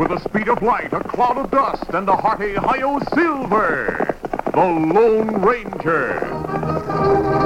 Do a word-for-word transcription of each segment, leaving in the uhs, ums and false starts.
with the speed of light, a cloud of dust, and a hearty Hi-Yo Silver, the Lone Ranger.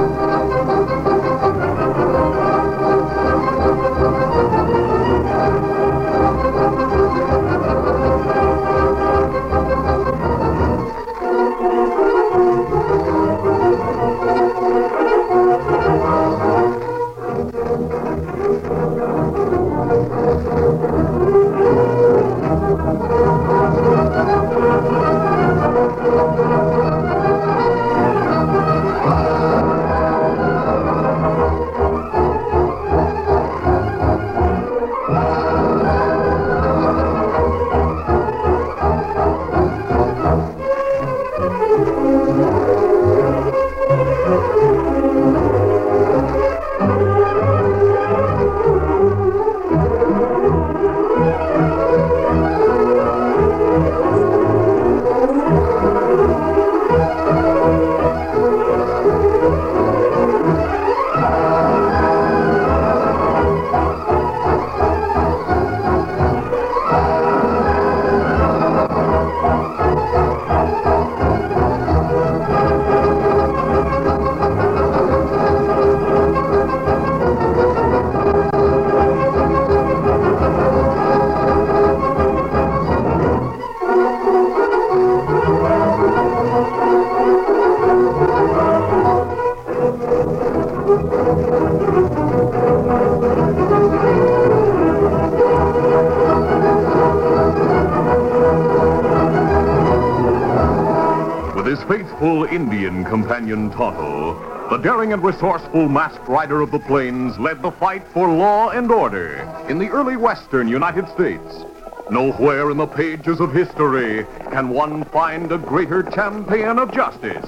His faithful Indian companion Tonto, the daring and resourceful masked rider of the plains, led the fight for law and order in the early western United States. Nowhere in the pages of history can one find a greater champion of justice.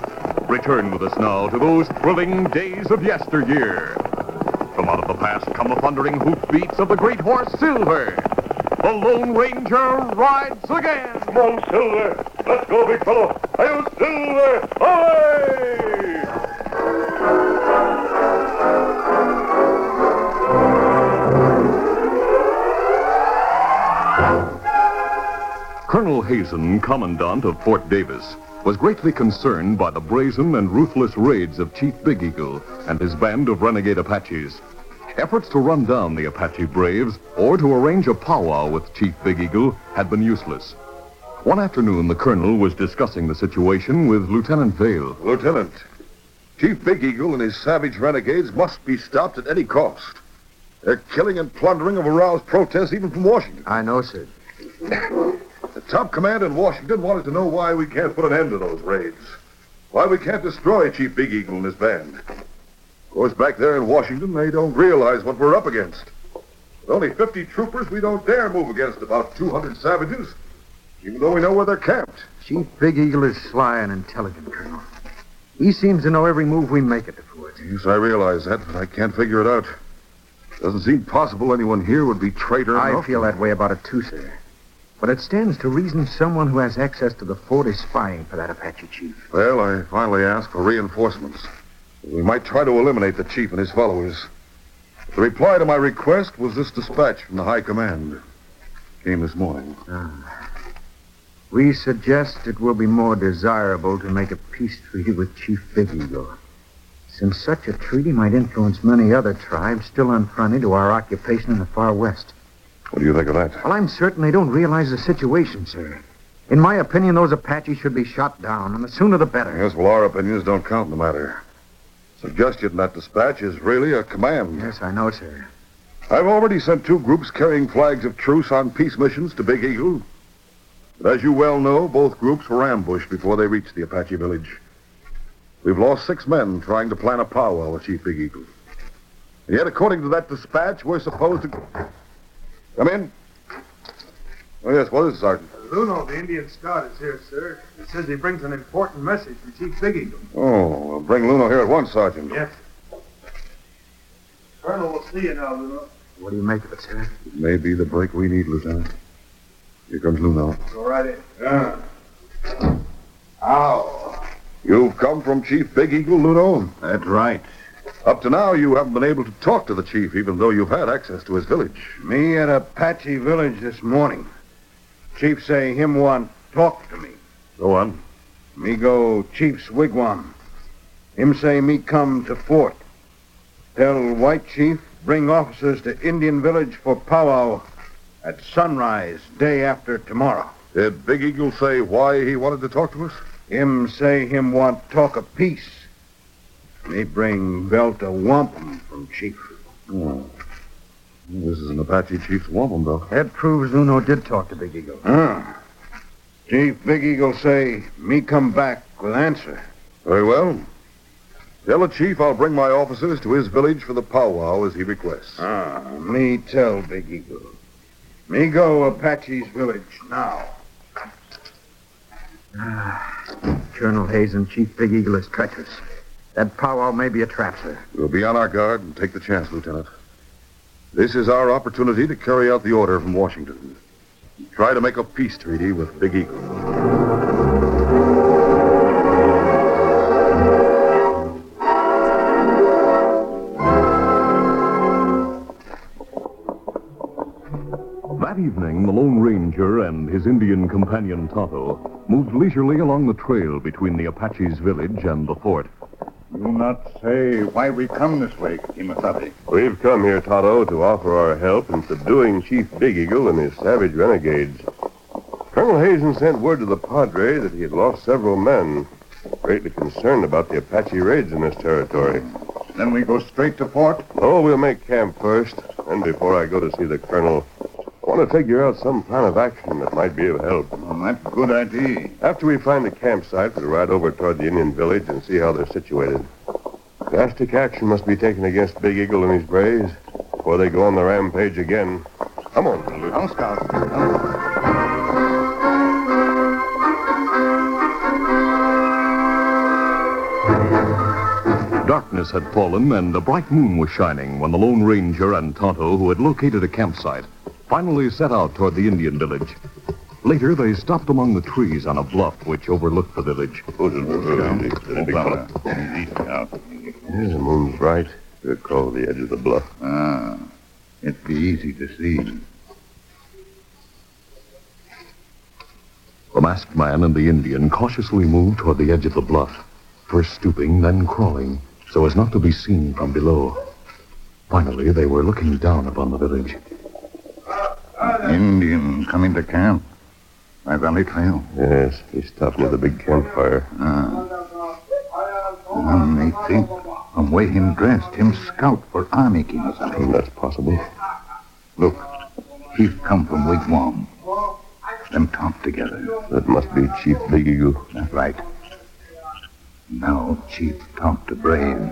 Return with us now to those thrilling days of yesteryear. From out of the past come the thundering hoofbeats of the great horse Silver. The Lone Ranger rides again. Come on, Silver. Let's go, big fellow. Hi-Yo, Silver! Away! Colonel Hazen, Commandant of Fort Davis, was greatly concerned by the brazen and ruthless raids of Chief Big Eagle and his band of renegade Apaches. Efforts to run down the Apache braves or to arrange a powwow with Chief Big Eagle had been useless. One afternoon, the colonel was discussing the situation with Lieutenant Vale. Lieutenant, Chief Big Eagle and his savage renegades must be stopped at any cost. Their killing and plundering have aroused protests even from Washington. I know, sir. The top command in Washington wanted to know why we can't put an end to those raids. Why we can't destroy Chief Big Eagle and his band. Of course, back there in Washington, they don't realize what we're up against. With only fifty troopers, we don't dare move against about two hundred savages, even though we know where they're camped. Chief Big Eagle is sly and intelligent, Colonel. He seems to know every move we make at the fort. Yes, I realize that, but I can't figure it out. Doesn't seem possible anyone here would be traitor I enough. feel that way about it, too, sir. But it stands to reason someone who has access to the fort is spying for that Apache chief. Well, I finally asked for reinforcements. We might try to eliminate the chief and his followers. The reply to my request was this dispatch from the High Command. Came this morning. Ah. We suggest it will be more desirable to make a peace treaty with Chief Big Eagle, since such a treaty might influence many other tribes still unfriendly to our occupation in the far west. What do you think of that? Well, I'm certain they don't realize the situation, sir. In my opinion, those Apaches should be shot down, and the sooner the better. Yes, well, our opinions don't count in the matter. Suggestion in that dispatch is really a command. Yes, I know, sir. I've already sent two groups carrying flags of truce on peace missions to Big Eagle. But as you well know, both groups were ambushed before they reached the Apache village. We've lost six men trying to plan a powwow with Chief Big Eagle. And yet, according to that dispatch, we're supposed to... Come in. Oh, yes, what is it, Sergeant? Luno, the Indian scout, is here, sir. He says he brings an important message from Chief Big Eagle. Oh, well, bring Luno here at once, Sergeant. Yes. Colonel will see you now, Luno. What do you make of it, sir? It may be the break we need, Lieutenant. Here comes Luno. Go right in. Yeah. Ow. You've come from Chief Big Eagle, Luno? That's right. Up to now, you haven't been able to talk to the chief, even though you've had access to his village. Me at Apache village this morning. Chief say him want talk to me. Go on. Me go Chief's wigwam. Him say me come to fort. Tell White Chief bring officers to Indian Village for powwow at sunrise day after tomorrow. Did Big Eagle say why he wanted to talk to us? Him say him want talk of peace. Me bring belt a wampum from Chief. Oh. This is an Apache chief's wampum belt. That proves Uno did talk to Big Eagle. Ah. Chief Big Eagle say me come back with answer. Very well. Tell the chief I'll bring my officers to his village for the powwow as he requests. Ah, me tell Big Eagle. Me go Apache's village now. Ah, Colonel Hayes and Chief Big Eagle is treacherous. That powwow may be a trap, sir. We'll be on our guard and take the chance, Lieutenant. This is our opportunity to carry out the order from Washington. Try to make a peace treaty with Big Eagle. That evening, the Lone Ranger and his Indian companion Tonto moved leisurely along the trail between the Apache's village and the fort. Do not say why we come this way, Kimasabi. We've come here, Tonto, to offer our help in subduing Chief Big Eagle and his savage renegades. Colonel Hazen sent word to the Padre that he had lost several men, greatly concerned about the Apache raids in this territory. Then we go straight to fort? Oh, we'll make camp first, and before I go to see the colonel, I want to figure out some plan of action that might be of help. Well, that's a good idea. After we find a campsite, we'll ride over toward the Indian village and see how they're situated. Drastic action must be taken against Big Eagle and his braves before they go on the rampage again. Come on, Lieutenant. Come, Scout. Come. Darkness had fallen and a bright moon was shining when the Lone Ranger and Tonto, who had located a campsite, finally set out toward the Indian village. Later, they stopped among the trees on a bluff which overlooked the village. Oh, easy, easy, big fella. Easy, Scout. Yeah, the moon's bright. We'll call the edge of the bluff. Ah, it'd be easy to see. The masked man and the Indian cautiously moved toward the edge of the bluff, first stooping, then crawling, so as not to be seen from below. Finally, they were looking down upon the village. Indian coming to camp. By Valley Trail. Yes, he stopped near the big campfire. Ah. One may think, from way him dressed, him scout for army, Kimasabi. That's possible. Look, Chief come from Wigwam. Them talk together. That must be Chief Big Eagle. That's right. Now Chief talk to braves.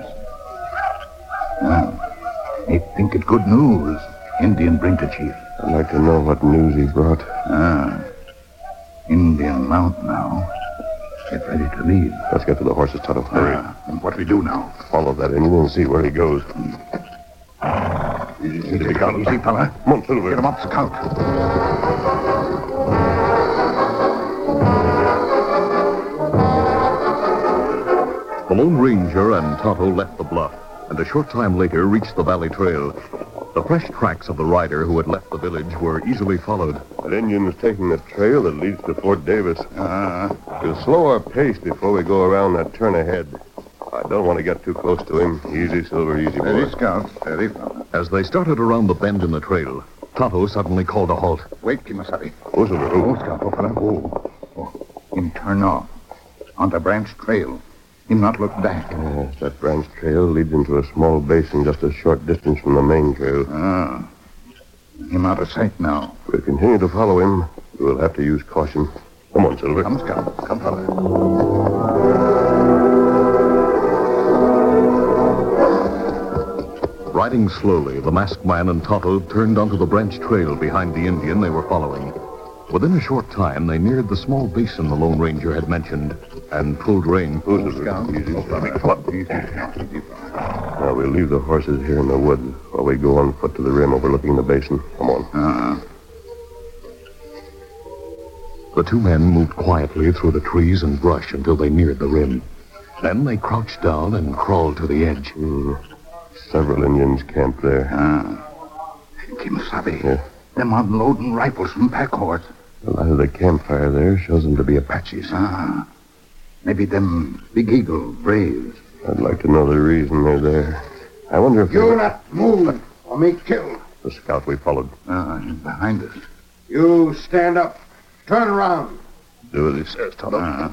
Now, they think it good news. Indian bring to Chief. I'd like to know what news he brought. Ah. Indian mount now. Get ready to leave. Let's get to the horses, Tonto. Hurry. Ah, and what we do now? Follow that Indian and see where he goes. Easy, easy, easy, fella. Come on, Silver. Get him up, Scout. The Lone Ranger and Tonto left the bluff, and a short time later reached the valley trail. The fresh tracks of the rider who had left the village were easily followed. That Indian is taking the trail that leads to Fort Davis. Ah. We'll slow our pace before we go around that turn ahead. I don't want to get too close to him. Easy, Silver, easy, boy. Steady, Scout. Steady, fella. As they started around the bend in the trail, Tonto suddenly called a halt. Wait, Kimasabi. Oh, Silver, Oh, oh. Scout, oh, fella. Oh. Oh. Him turn off. On the branch trail. Him not look back. Yes, that branch trail leads into a small basin just a short distance from the main trail. Ah. Him out of sight now. If we continue to follow him, we'll have to use caution. Come on, Silver. Come, Scout. Come, fella. Riding slowly, the masked man and Tonto turned onto the branch trail behind the Indian they were following. Within a short time, they neared the small basin the Lone Ranger had mentioned and pulled rein. Oh, Silver. Scout. Easy, Oh, Silver. fella. Easy, Scout. Easy, fella. Now, we'll leave the horses here in the woods while we go on foot to the rim overlooking the basin. Come on. Ah. The two men moved quietly through the trees and brush until they neared the rim. Then they crouched down and crawled to the edge. Mm. Several Indians camped there. Ah. Kimasabi. Yeah. Them unloading rifles from pack horse. The light of the campfire there shows them to be Apaches. Ah, maybe them Big Eagle braves. I'd like to know the reason they're there. I wonder if... You they... not move or me kill. The scout we followed. Ah, behind us. You stand up. Turn around. Do as he says, Tonto. Ah,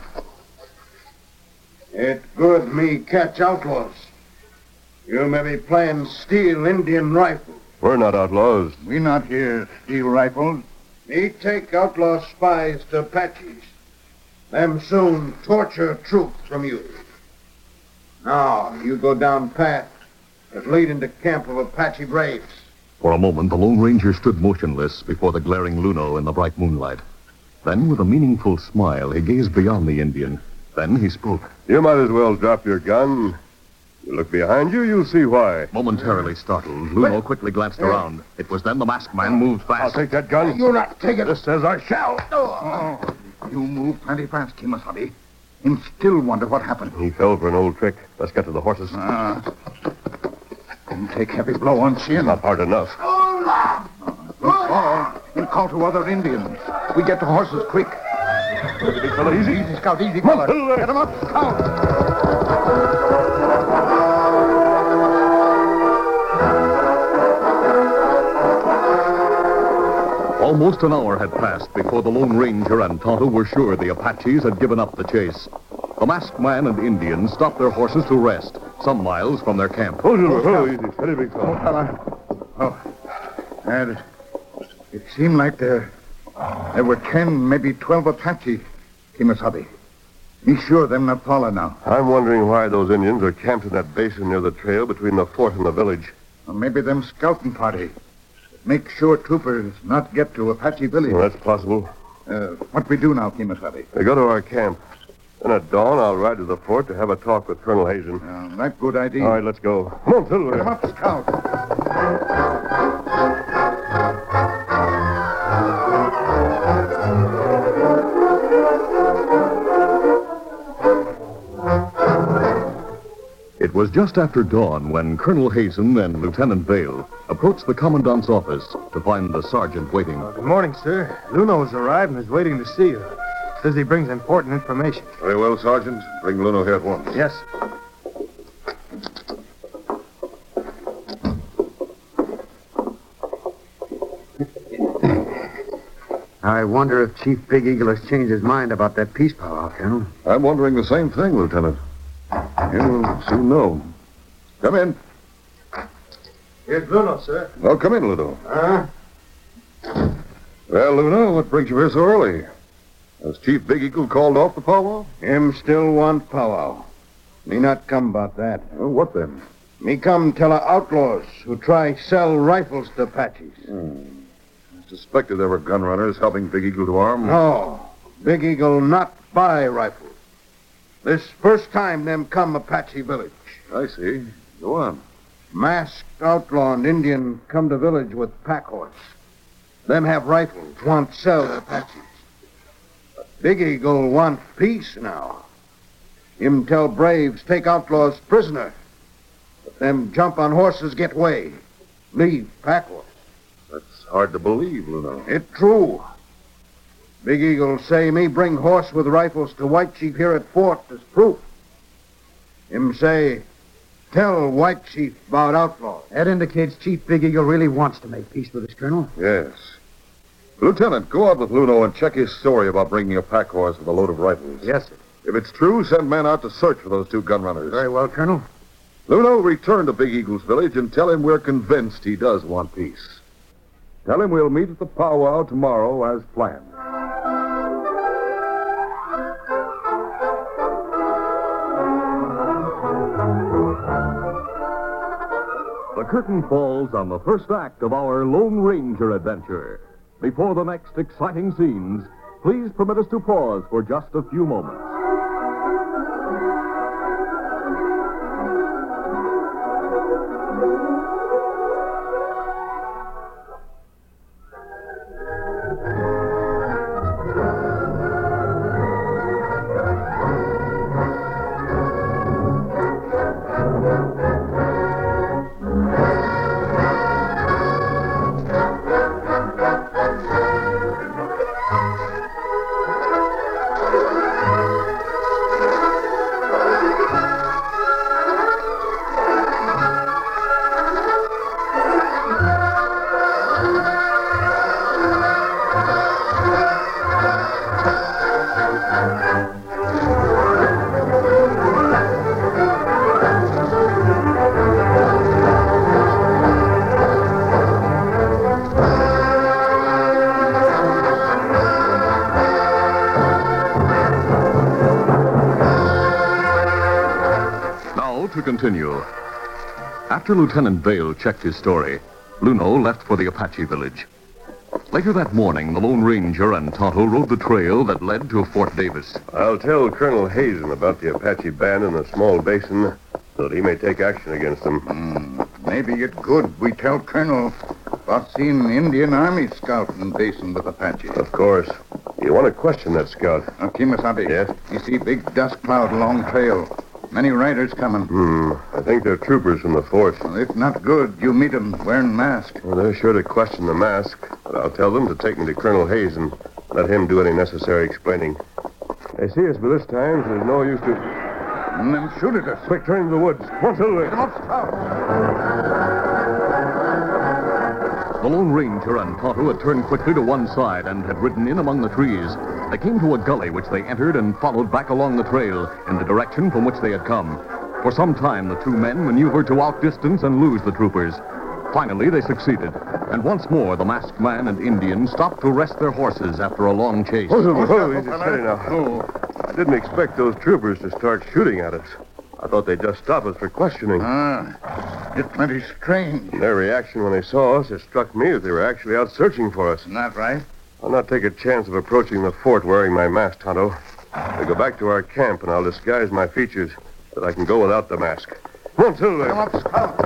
It good me catch outlaws. You may be playing steal Indian rifle. We're not outlaws. we not here steal rifles. Me take outlaw spies to Apaches. Them soon torture truth from you. Now, you go down path that lead into camp of Apache braves. For a moment, the Lone Ranger stood motionless before the glaring Luno in the bright moonlight. Then, with a meaningful smile, he gazed beyond the Indian. Then he spoke. You might as well drop your gun. You look behind you, you'll see why. Momentarily startled, Luno quickly glanced around. It was then the masked man moved I'll fast. take that gun. You not take it. This says I shall. Oh, you move plenty fast, Kimasabi. And still wonder what happened. He fell for an old trick. Let's get to the horses. Ah, didn't take heavy blow on chin. Not hard enough. Call and call to other Indians. We get the horses quick. Big fella, easy. Easy, Scout, easy, fella. Come on, Get him up, Scout. Almost an hour had passed before the Lone Ranger and Tonto were sure the Apaches had given up the chase. The masked man and Indians stopped their horses to rest, some miles from their camp. Oh, oh, easy. Steady, big fella. Fella. Oh, and it, it seemed like there, there were ten, maybe twelve Apache, Kimasabi. Be sure them not fallen now. I'm wondering why those Indians are camped in that basin near the trail between the fort and the village. Or maybe them scouting party. Make sure troopers not get to Apache village. Well, that's possible. Uh, what we do now, Kimasabi? They go to our camp. Then at dawn, I'll ride to the fort to have a talk with Colonel Hazen. Uh, that good idea. All right, let's go. Come on, Silver. Get him up, Scout. It was just after dawn when Colonel Hazen and Lieutenant Vale approached the commandant's office to find the sergeant waiting. Good morning, sir. Luno's arrived and is waiting to see you. Says he brings important information. Very well, Sergeant. Bring Luno here at once. Yes. I wonder if Chief Big Eagle has changed his mind about that peace powwow, Colonel. I'm wondering the same thing, Lieutenant. You'll soon know. Come in. Here's Luno, sir. Well, come in, Luno. Huh? Well, Luno, what brings you here so early? Has Chief Big Eagle called off the powwow? Him still want powwow. Me not come about that. Well, what then? Me come tell a outlaws who try sell rifles to Apaches. I suspected there were gun runners helping Big Eagle to arm. No, Big Eagle not buy rifles. This first time them come Apache village. I see. Go on. Masked outlaw and Indian come to village with pack horse. Them have rifles, want sell to Apaches. But Big Eagle want peace now. Him tell braves take outlaws prisoner. But them jump on horses get way. Leave pack horse. That's hard to believe, Luno. It true. Big Eagle say me bring horse with rifles to White Chief here at fort as proof. Him say, tell White Chief about outlaws. That indicates Chief Big Eagle really wants to make peace with us, Colonel. Yes. Lieutenant, go out with Luno and check his story about bringing a pack horse with a load of rifles. Yes, sir. If it's true, send men out to search for those two gun runners. Very well, Colonel. Luno, return to Big Eagle's village and tell him we're convinced he does want peace. Tell him we'll meet at the powwow tomorrow as planned. The curtain falls on the first act of our Lone Ranger adventure. Before the next exciting scenes, please permit us to pause for just a few moments. continue. After Lieutenant Vale checked his story, Luno left for the Apache village. Later that morning, the Lone Ranger and Tonto rode the trail that led to Fort Davis. I'll tell Colonel Hazen about the Apache band in the small basin so that he may take action against them. Mm, maybe it's good we tell Colonel about seeing an Indian Army scout in the basin with Apache. Of course. You want to question that scout? Now, Kimasabi. Yes? You see big dust cloud along trail. Many riders coming. Hmm. I think they're troopers from the fort. Well, if not good, you meet them wearing masks. Well, they're sure to question the mask, but I'll tell them to take me to Colonel Hayes and let him do any necessary explaining. They see us by this time, so there's no use to... And them shoot at us. Quick, turn to the woods. Come on, Silver. Come up, scout. The Lone Ranger and Tonto had turned quickly to one side and had ridden in among the trees. They came to a gully which they entered and followed back along the trail in the direction from which they had come. For some time, the two men maneuvered to outdistance and lose the troopers. Finally, they succeeded. And once more, the masked man and Indian stopped to rest their horses after a long chase. Oh, Silver, oh, easy, steady now. Oh. I didn't expect those troopers to start shooting at us. I thought they'd just stop us for questioning. Ah, it's plenty strange. And their reaction when they saw us, it struck me that they were actually out searching for us. Isn't that right? I'll not take a chance of approaching the fort wearing my mask, Tonto. I'll go back to our camp, and I'll disguise my features so that I can go without the mask. Come on, Silver. Come up, scout.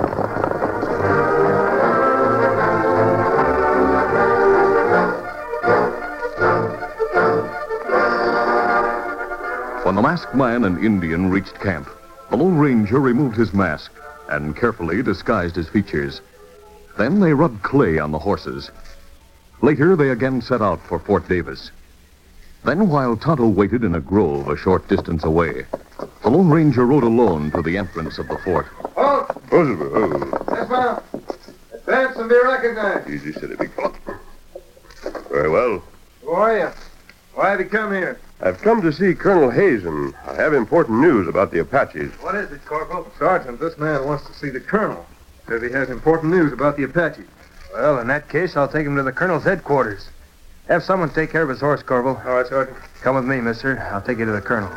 When the masked man and Indian reached camp, the Lone Ranger removed his mask and carefully disguised his features. Then they rubbed clay on the horses. Later, they again set out for Fort Davis. Then, while Tonto waited in a grove a short distance away, the Lone Ranger rode alone to the entrance of the fort. Halt! Oh, Silver, oh. Yes, ma'am. Advance and be recognized. Easy, steady, big fella. Very well. Who are you? Why have you come here? I've come to see Colonel Hazen. I have important news about the Apaches. What is it, Corporal? Sergeant, this man wants to see the colonel. Says he has important news about the Apaches. Well, in that case, I'll take him to the colonel's headquarters. Have someone take care of his horse, Corporal. All right, Sergeant. Come with me, mister. I'll take you to the colonel.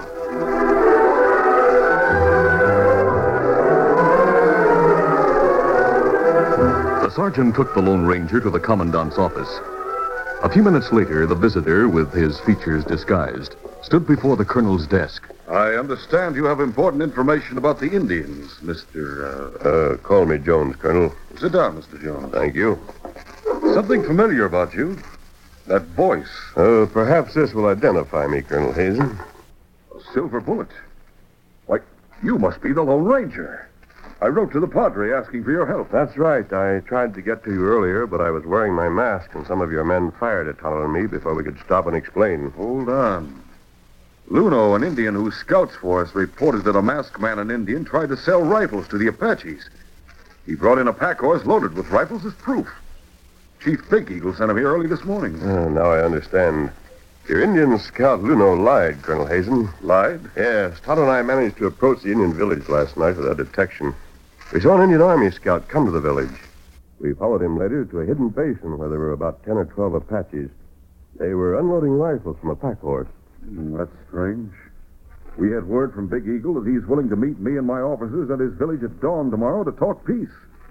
The sergeant took the Lone Ranger to the commandant's office. A few minutes later, the visitor, with his features disguised, stood before the colonel's desk. I understand you have important information about the Indians, Mister Uh... Uh, call me Jones, Colonel. Sit down, Mister Jones. Thank you. Something familiar about you. That voice. Uh, perhaps this will identify me, Colonel Hazen. A silver bullet. Why, you must be the Lone Ranger. I wrote to the Padre asking for your help. That's right. I tried to get to you earlier, but I was wearing my mask, and some of your men fired at Tonto and me before we could stop and explain. Hold on. Luno, an Indian who scouts for us, reported that a masked man and Indian tried to sell rifles to the Apaches. He brought in a pack horse loaded with rifles as proof. Chief Big Eagle sent him here early this morning. Oh, now I understand. Your Indian scout Luno lied, Colonel Hazen. Lied? Yes. Tonto and I managed to approach the Indian village last night without detection. We saw an Indian Army scout come to the village. We followed him later to a hidden basin where there were about ten or twelve Apaches. They were unloading rifles from a pack horse. Mm, that's strange. We had word from Big Eagle that he's willing to meet me and my officers at his village at dawn tomorrow to talk peace.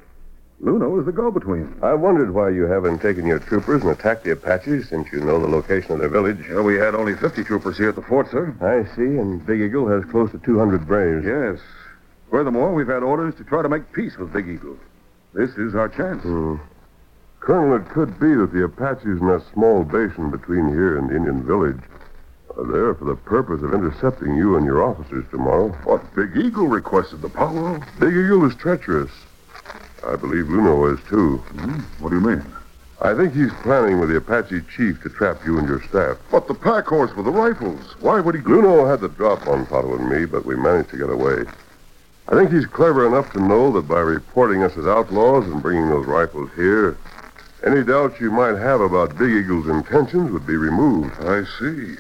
Luno is the go-between. I wondered why you haven't taken your troopers and attacked the Apaches since you know the location of their village. Well, we had only fifty troopers here at the fort, sir. I see, and Big Eagle has close to two hundred braves. Yes. Furthermore, we've had orders to try to make peace with Big Eagle. This is our chance. Hmm. Colonel, it could be that the Apaches in that small basin between here and the Indian village are there for the purpose of intercepting you and your officers tomorrow. What, Big Eagle requested the powwow? Big Eagle is treacherous. I believe Luno is, too. Hmm? What do you mean? I think he's planning with the Apache chief to trap you and your staff. But the pack horse with the rifles, why would he... Luno had the drop on Tonto and me, but we managed to get away. I think he's clever enough to know that by reporting us as outlaws and bringing those rifles here, any doubts you might have about Big Eagle's intentions would be removed. I see.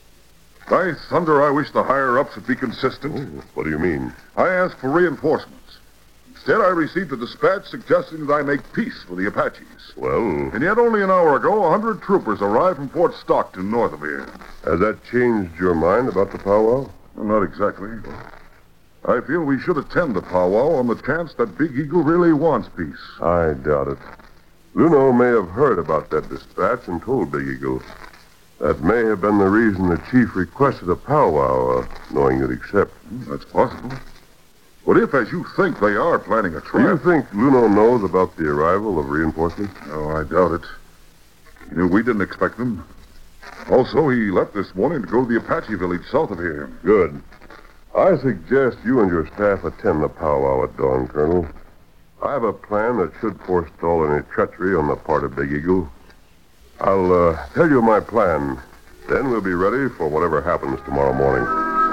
By thunder, I wish the higher-ups would be consistent. Oh, what do you mean? I asked for reinforcements. Instead, I received a dispatch suggesting that I make peace with the Apaches. Well... And yet only an hour ago, a hundred troopers arrived from Fort Stockton, north of here. Has that changed your mind about the powwow? Well, not exactly. I feel we should attend the powwow on the chance that Big Eagle really wants peace. I doubt it. Luno may have heard about that dispatch and told Big Eagle. That may have been the reason the chief requested a powwow, uh, knowing you'd accept. That's possible. But if, as you think, they are planning a Do trap... you think Luno knows about the arrival of reinforcements? No, I doubt it. He knew we didn't expect them. Also, he left this morning to go to the Apache village south of here. Good. I suggest you and your staff attend the powwow at dawn, Colonel. I have a plan that should forestall any treachery on the part of Big Eagle. I'll uh, tell you my plan. Then we'll be ready for whatever happens tomorrow morning.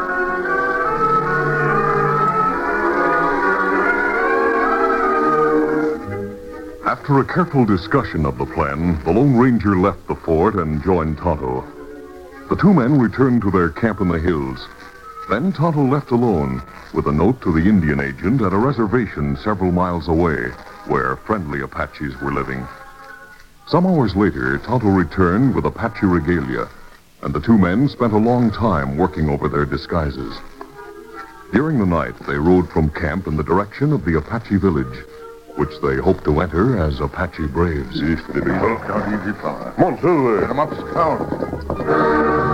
After a careful discussion of the plan, the Lone Ranger left the fort and joined Tonto. The two men returned to their camp in the hills. Then Tonto left alone with a note to the Indian agent at a reservation several miles away where friendly Apaches were living. Some hours later, Tonto returned with Apache regalia, and the two men spent a long time working over their disguises. During the night, they rode from camp in the direction of the Apache village, which they hoped to enter as Apache braves. Look out, easy fella. Come on, Silver. Get him up, Scout.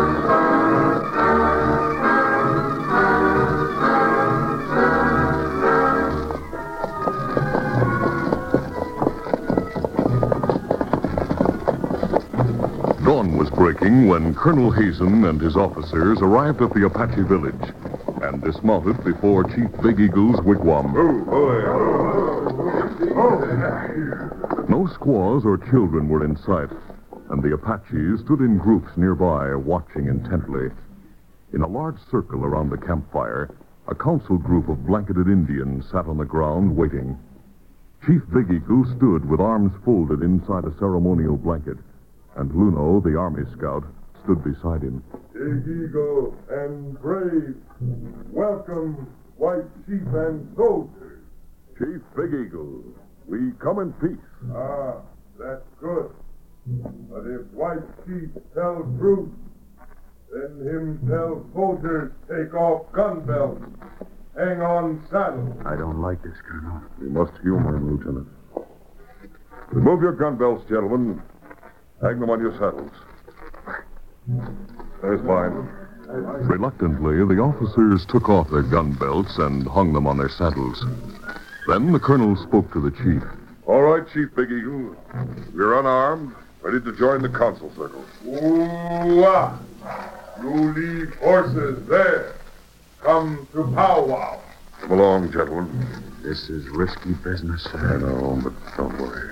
Dawn was breaking when Colonel Hazen and his officers arrived at the Apache village and dismounted before Chief Big Eagle's wigwam. No squaws or children were in sight, and the Apaches stood in groups nearby, watching intently. In a large circle around the campfire, a council group of blanketed Indians sat on the ground waiting. Chief Big Eagle stood with arms folded inside a ceremonial blanket, and Luno, the army scout, stood beside him. Big Eagle and brave, welcome, white chief and soldiers. Chief Big Eagle, we come in peace. Ah, that's good. But if white chief tell truth, then him tell soldiers take off gun belts, hang on saddles. I don't like this, Colonel. We must humor him, Lieutenant. Remove your gun belts, gentlemen. Hang them on your saddles. There's mine. Reluctantly, the officers took off their gun belts and hung them on their saddles. Then the colonel spoke to the chief. All right, Chief Big Eagle. We're unarmed, ready to join the council circle. Ooh-ah! You leave horses there. Come to powwow. Come along, gentlemen. This is risky business, I sir. know, but don't worry.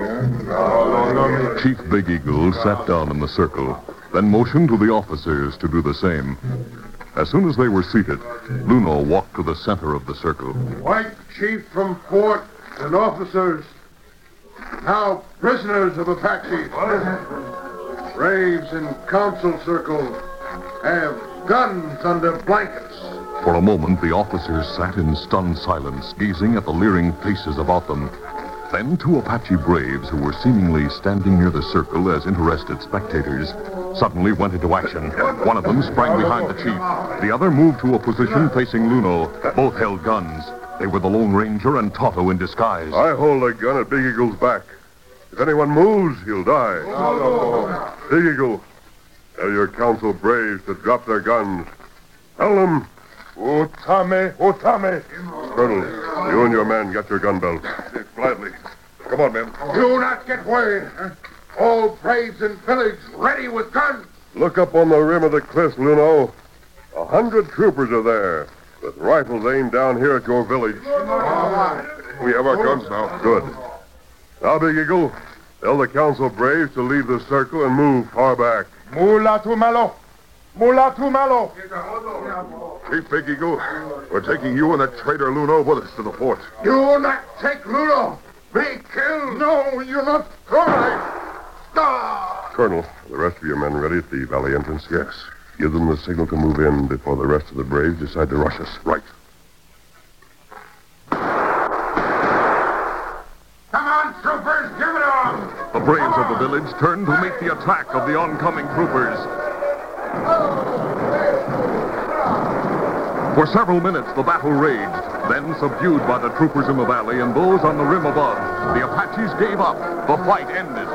Chief Big Eagle sat down in the circle, then motioned to the officers to do the same. As soon as they were seated, Luno walked to the center of the circle. White chief from fort and officers, now prisoners of Apache. Braves in council circle have guns under blankets. For a moment, the officers sat in stunned silence, gazing at the leering faces about them. Then two Apache braves, who were seemingly standing near the circle as interested spectators, suddenly went into action. One of them sprang behind the chief. The other moved to a position facing Luno. Both held guns. They were the Lone Ranger and Tonto in disguise. I hold a gun at Big Eagle's back. If anyone moves, he'll die. Big Eagle, tell your council braves to drop their guns. Tell them, Otame, Otame. Colonel, you and your men get your gun belts. Gladly. Come on, men. Do not get worried. All braves in village ready with guns. Look up on the rim of the cliffs, Luno. A hundred troopers are there, with rifles aimed down here at your village. We have our guns now. Good. Now, Big Eagle, tell the council braves to leave the circle and move far back. Mulatu Malo. Mulatu Malo. Chief Big Eagle, we're taking you and that traitor Luno with us to the fort. Do not take Luno. Be killed. No, you're not going. Ah! Colonel, are the rest of your men ready at the valley entrance? Yes. Give them the signal to move in before the rest of the braves decide to rush us. Right. Come on, troopers, give it on. The braves of the village turned to meet the attack of the oncoming troopers. For several minutes, the battle raged. Then, subdued by the troopers in the valley and those on the rim above, the Apaches gave up. The fight ended.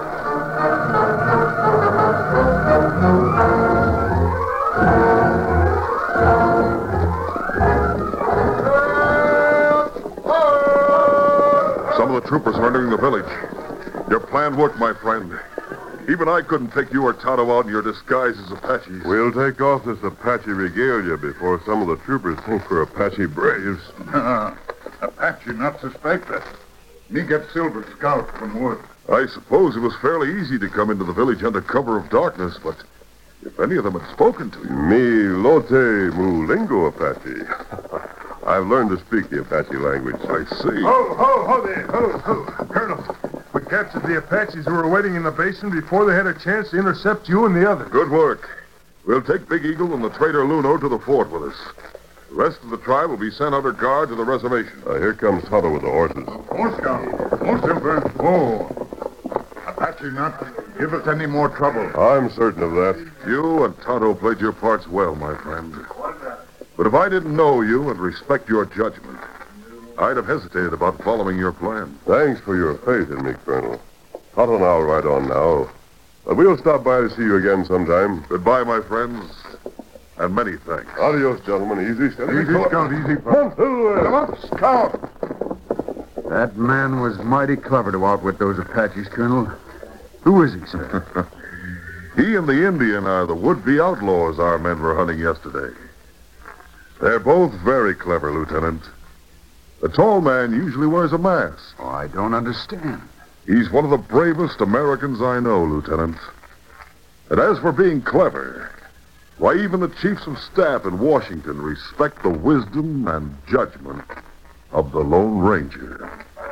Some of the troopers are entering the village. Your plan worked, my friend. Even I couldn't take you or Tonto out in your disguise as Apaches. We'll take off this Apache regalia before some of the troopers think we're Apache braves. Uh, Apache not suspect that. Me get silver scout from wood. I suppose it was fairly easy to come into the village under cover of darkness, but if any of them had spoken to you... Me lote mulingo Apache. I've learned to speak the Apache language. I see. Ho, ho, ho there. Ho, ho. Colonel, we captured the Apaches who were waiting in the basin before they had a chance to intercept you and the others. Good work. We'll take Big Eagle and the trader Luno to the fort with us. The rest of the tribe will be sent under guard to the reservation. Uh, here comes Tonto with the horses. More scout. More silver. Oh. Apache not give us any more trouble. I'm certain of that. You and Tonto played your parts well, my friend. But if I didn't know you and respect your judgment, I'd have hesitated about following your plan. Thanks for your faith in me, Colonel. Tonto and I'll ride on now. But we'll stop by to see you again sometime. Goodbye, my friends, and many thanks. Adios, gentlemen. Easy, steady. Easy, scout, easy. Come, Silver. Come up, scout. That man was mighty clever to outwit those Apaches, Colonel. Who is he, sir? He and the Indian are the would-be outlaws our men were hunting yesterday. They're both very clever, Lieutenant. The tall man usually wears a mask. Oh, I don't understand. He's one of the bravest Americans I know, Lieutenant. And as for being clever, why, even the chiefs of staff in Washington respect the wisdom and judgment of the Lone Ranger.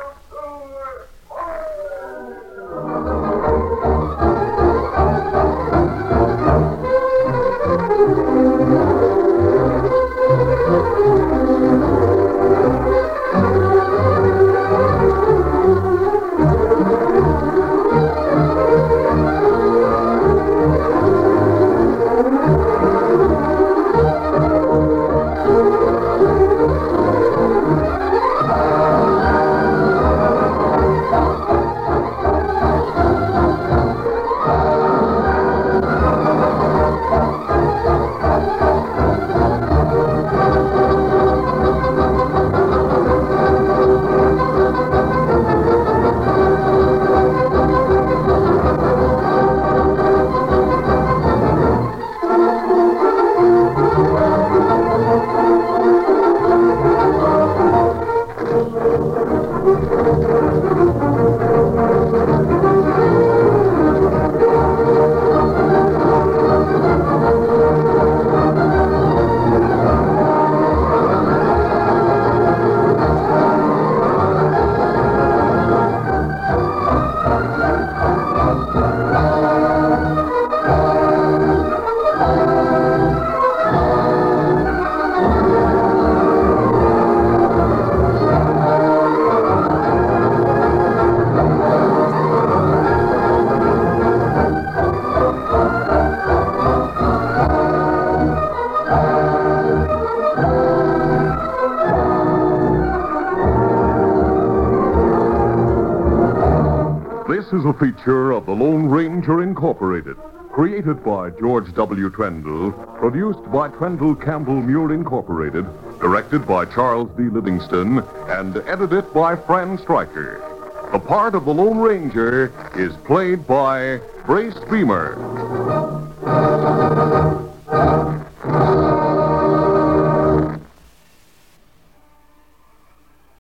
This is a feature of the Lone Ranger Incorporated, created by George W. Trendle, produced by Trendle Campbell Muir Incorporated, directed by Charles D. Livingston, and edited by Fran Stryker. The part of the Lone Ranger is played by Brace Beamer.